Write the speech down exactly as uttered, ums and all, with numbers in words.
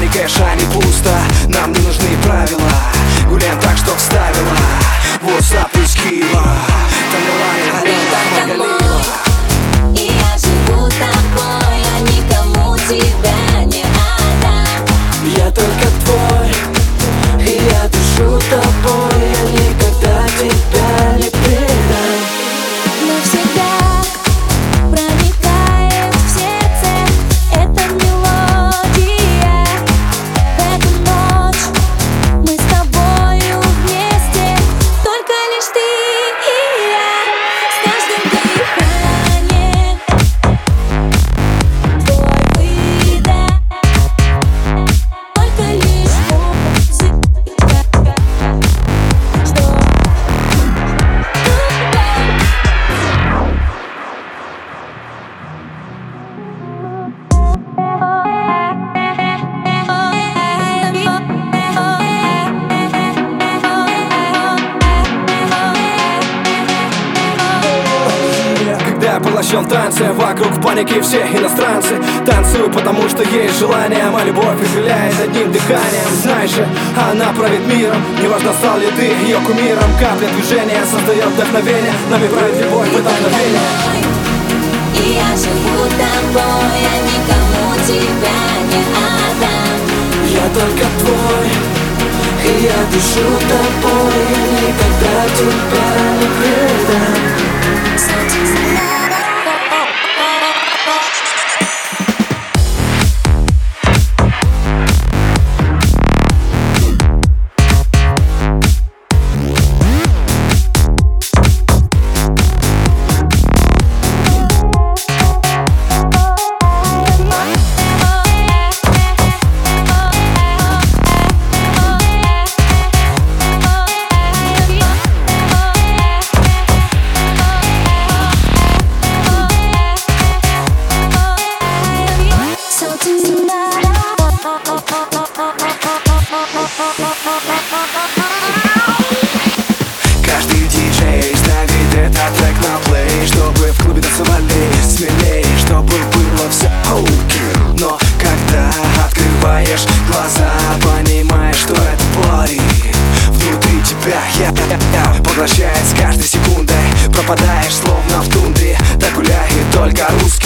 кэша, не пусто. Нам не нужны правила, гуляем так, что вставила. WhatsApp из Киева, Тамерлан, Галиева. И я живу тобой, я никому тебя не отдам. Я только твой, и я дышу тобой, я никогда тебя не предам. Навсегда проникает в сердце эта мелодия. В эту ночь мы с тобою вместе, только лишь ты и я. С каждым дыханием твой выдох, только лишь музыка, что Когда я поглощен в танце, вокруг в панике все иностранцы. Танцую, потому что есть желание, моя любовь изгуляет одним дыханием. Знаешь же, она правит миром, неважно, стал ли ты ее кумиром. Капля движения создает вдохновение, нами правит любовь в это мгновение. И я живу тобой, я никому тебя не отдам. Я только твой, и я дышу тобой, я никогда тебя не предам. Каждый диджей ставит этот трек на плей, чтобы в клубе танцевали смелее, чтобы было все окей. Но когда открываешь глаза, понимаешь, что это бой внутри тебя, я, я, я поглощает с каждой секундой. Пропадаешь словно в тундре, так гуляет только русский.